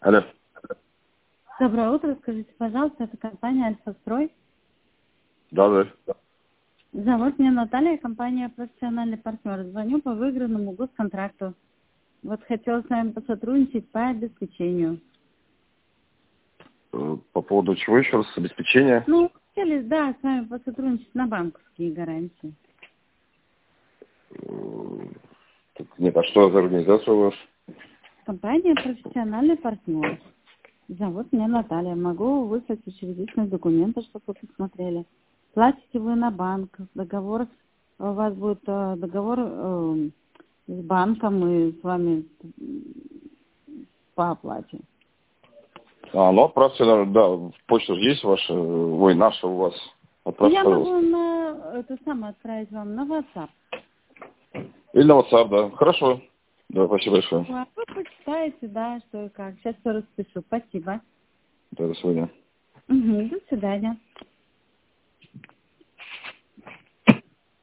Алло. Доброе утро. Скажите, пожалуйста, это компания «Альфа-Строй». Да. Зовут меня Наталья, компания «Профессиональный партнер». Звоню по выигранному госконтракту. Вот хотела с вами посотрудничать по обеспечению. По поводу чего еще раз? Обеспечения? Ну, хотели, да, с вами посотрудничать на банковские гарантии. Нет, а что за организация у вас? Компания «Профессиональный партнер». Зовут меня Наталья. Могу выслать учредительные документы, чтобы вы посмотрели. Платите вы на банк. Договор, у вас будет договор с банком и с вами по оплате. Ну отправьте, да, почта же есть ваша, наша у вас. Отправьте, Я пожалуйста. могу это самое отправить вам на WhatsApp. Или на WhatsApp, да. Хорошо. Да, спасибо большое. А вы почитаете, да, что и как. Сейчас все распишу. Спасибо. Да, до свидания. До свидания.